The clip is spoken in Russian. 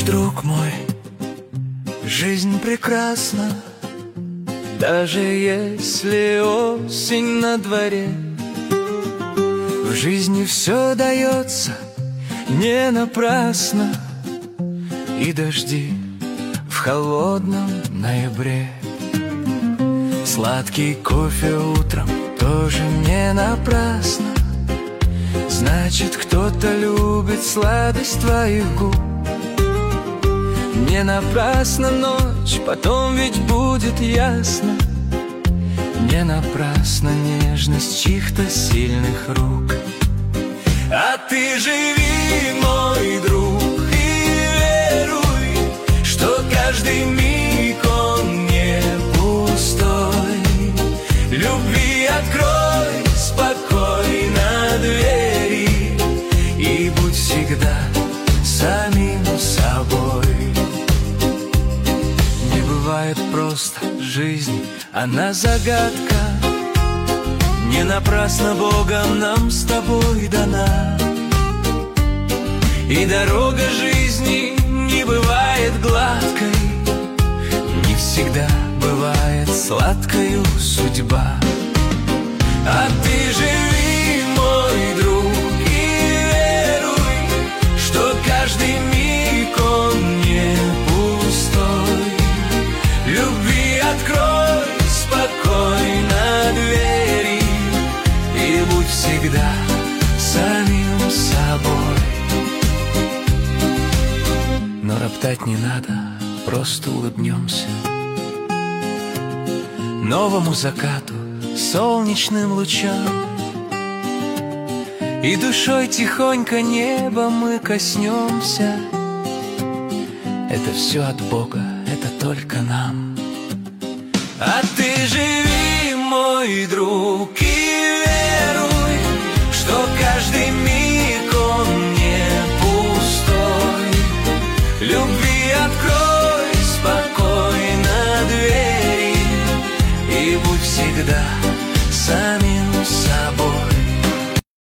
Знаешь, друг мой, жизнь прекрасна, даже если осень на дворе. В жизни все дается не напрасно, и дожди в холодном ноябре. Сладкий кофе утром тоже не напрасно, значит, кто-то любит сладость твоих губ. Не напрасно ночь, потом ведь будет ясно. Не напрасно нежность чьих-то сильных рук. А ты живи, мой друг, и веруй, что каждый миг он не пустой. Любви открой спокойно двери и будь всегда самим собой. Не бывает просто жизнь, она загадка. Не напрасно Богом нам с тобой дана. И дорога жизни не бывает гладкой, не всегда бывает сладкою судьба. А ты живи, мой друг, и веруй, что каждый миг он не пустой. Любви открой спокойно двери и будь всегда самим собой. Но роптать не надо, просто улыбнемся новому закату, солнечным лучам. И душой тихонько неба мы коснемся. Это все от Бога, это только нам. А ты живи, мой друг, и веруй, что каждый миг он не пустой. Любви открой спокойно двери и будь всегда самим